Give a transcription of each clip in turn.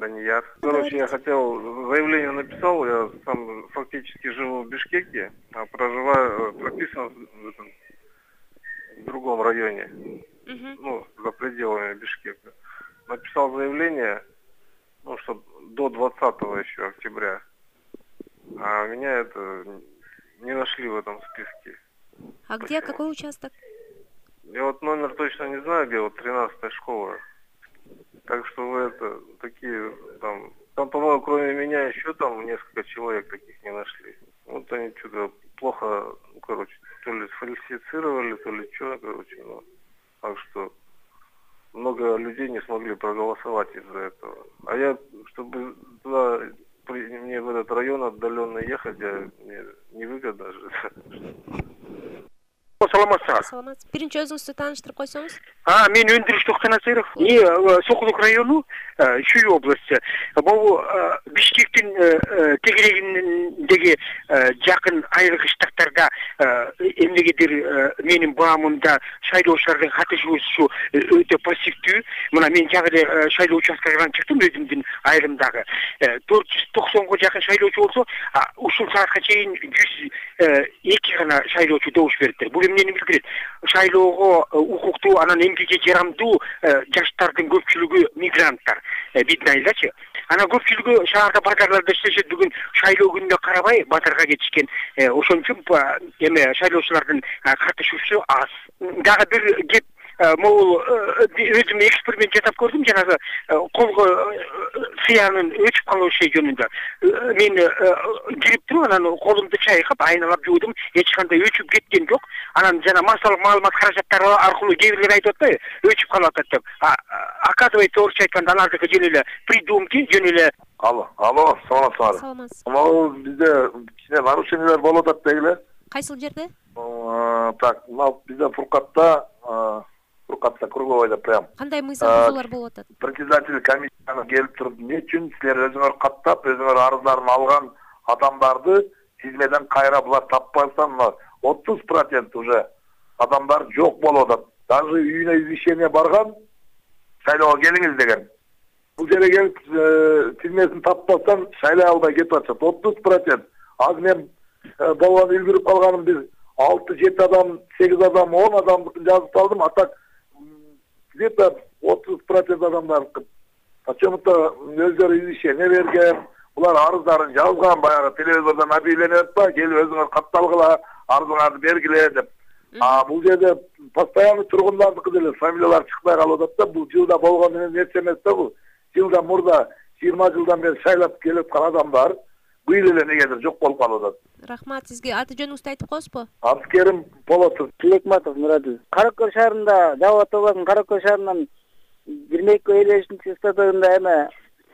Данияр. Короче, я хотел, заявление написал, я сам фактически живу в Бишкеке, а проживаю, прописан в другом районе, ну, за пределами Бишкека. Написал заявление, ну, что до 20 еще октября, а меня это не нашли в этом списке. А где, какой участок? Я вот номер точно не знаю, где вот 13-я школа. Так что вы это, такие, там, по-моему, кроме меня еще там несколько человек таких не нашли. Вот они что-то плохо, ну, короче, то ли сфальсифицировали, то ли что, короче, ну. Так что много людей не смогли проголосовать из-за этого. А я, чтобы туда, мне в этот район отдаленный ехать, мне невыгодно же. Саламатсыз. Биринчи өзүңүздү тааныштырып койсоңуз. Мен өндүрүш Токсанасыров. Сокулук району, Шүй области. Бул Бишкектин тегерегиндеги жакын айрыгычтактарда эмнегедир менин баамымда шайлоочулардын катышуусу өтө пассивдүү. Мына мен жагы эле шайлоо участкасынан чыктым өзүмдүн айрымдагы. 490го жакын шайлоочу болсо, ушул саатка чейин 102 гана шайлоочу добуш бериптир. Бул эмнени билдирет? Шайлоого укуктуу, анан эмгекке жарамдуу жаштардын көпчүлүгү мигранттар. Виднайдачы. Анан көпчүлүгү шаарда базарларда иштешет. Бүгүн шайлоо күнүнө карабай базарга кетишкен. Ошон үчүн эме шайлоочулардын катышуусу аз. Дагы бир кеп могул өзүм эксперимент жасап көрдүм, жанагы колго сыянын өчүп калышы жөнүндө. Мен кирип туруп, анан колумду чайкап, айналап жуудум, эч кандай өчүп кеткен жок. Анан жана массалык маалымат каражаттары аркылуу кээ бирлер айтып атпайбы, өчүп калып атат деп. Оказывается, орусча айтканда алардыкы жөн эле придумки, жөн эле. Алло, саламатсызбы? Саламатсыз. Могу бизде кичине нарушениялер болуп атат дегиле. Кайсыл жерде? Так, бизде Фуркатта круговойда прям. Кандай мыйзам бузуулар болуп атат? Председатель комиссияны келип туруп, эмне үчүн силер өзүңөр каттап, өзүңөр арыздарын алган адамдарды тизмеден кайра булар таппастан 30% уже адамдар жок болуп атат. Даже үйүнө извещение барган, шайлоого келиңиз деген. Бул жерге келип тизмесин таппастан шайлай албай кетип атышат. 30%. Аз мен болгон үлгүрүп калганым биз 6-7 адам, 8 адам, 10 адамдыкын жазып алдым, а так где-то 30% адамдар почему-то өздөрү извещение берген, булар арыздарын жазган, баягы телевизордон объявление атпа, келип өзүңөр катталгыла, арызыңарды бергиле деп. Бул жерде постоянно тургундардыкы деле фамилиялар чыкпай калып атат да, бул жылда болгон нерсе эмес да бул. Жылда мурда 20 жылдан бери шайлап келип аткан адамдар быйыл эле негедир жок болуп калып атат. Рахмат сизге. Аты жөнүңүздү айтып коесузбу? Абскерим Полосов. Тилекматов Мурадил. Каракөл шаарында, Дават областынын Каракөл шаарынан 22-50 стадионунда эме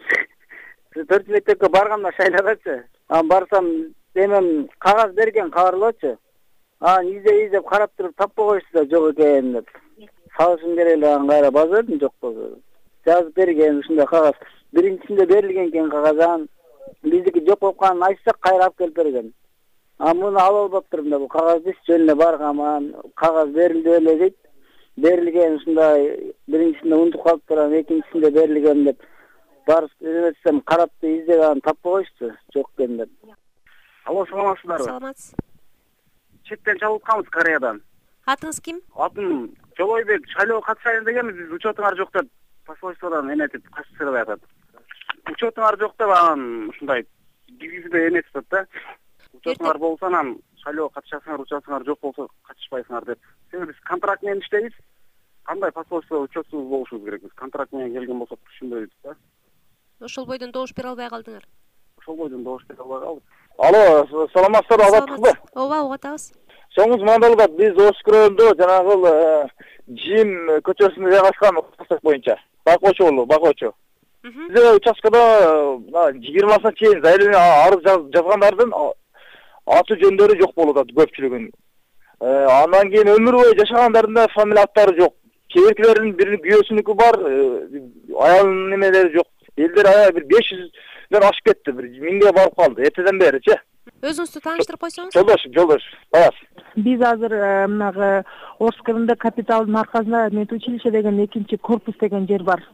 4 мектепке барганда шайлагачы. Барсам эмем кагаз берген, кабарлоочу. Издеп карап туруп таппай коюшту да, жок экен деп. Салышым керек эле, кайра базардым, жок болду. Жазып берген ушундай кагаз. Биринчисинде берилген экен кагазан. Биздики жок болуп калганын айтсак кайра алып келип берген. Муну ала албаптырмын да, бул кагазды жөн эле баргаман, кагаз берилди эле дейт. Берилген ушундай, биринчисинде унутуп калыптыр, экинчисинде берилген деп. Барып эметсем карапты издеген таппай коюшту, жок экен деп. Алло, саламатсыздарбы? Саламатсыз. Четтен чалып Кореядан. Атыңыз ким? Атым Жолойбек. Шайлоого катышайын дегенбиз, биз учетуңар жок деп посольстводон энетип катышсырбай атат. Учетуңар жок деп анан ушундай киргизбей энетип атат да. Учетуңар болсо анан шайлоого катышасыңар, учетуңар жок болсо катышпайсыңар деп. Себеби биз контракт менен иштейбиз. Кандай посольство учетсуз болушубуз керек? Биз контракт менен келген болсок түшүнбөйбүз да. Ошол бойдон добуш бере албай калдыңар. Ошол бойдон добуш бере албай калдык. Алло, саламатсыздарбы, агаттыкпы? Ооба, угатабыз. Соңуз мандалда биз Ош районунда жанагы Жим көчөсүндө жайгашкан участок боюнча байкоочу. Биз участкада 20-сына чейин заявление арыз жазгандардын аты жөндөрү жок болуп атат көпчүлүгүнүн. Андан кийин өмүр бою жашагандардын да фамилия аттары жок. Кээбиркилердин биринин күйөөсүнүкү бар, аялынын немелери жок. Элдер аябай бир 500ден ашып кетти, бир 1000ге барып калды. Эртеден беричи. Өзүңүздү тааныштырып койсоңуз? Жолдош, баягы. Биз азыр мынагы Орскрында капиталдын аркасында медучилище деген экинчи корпус деген жер бар.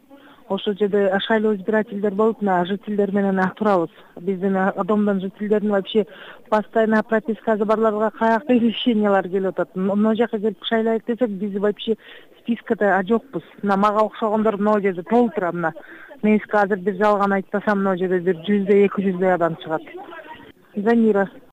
ошол жерде шайлоо избирательдер болуп, мына жителдер менен турабыз. Биздин домдон жительдердин вообще постоянно пропискасы барларга каякта решениялар келип атат. Могу жака келип шайлайт десек, биз вообще спискада жокпуз. Мына мага окшогондор могу жерде толтура. Мына меники азыр бир жалган айтпасам, могу жерде бир 100-200 адам чыгат. Замира.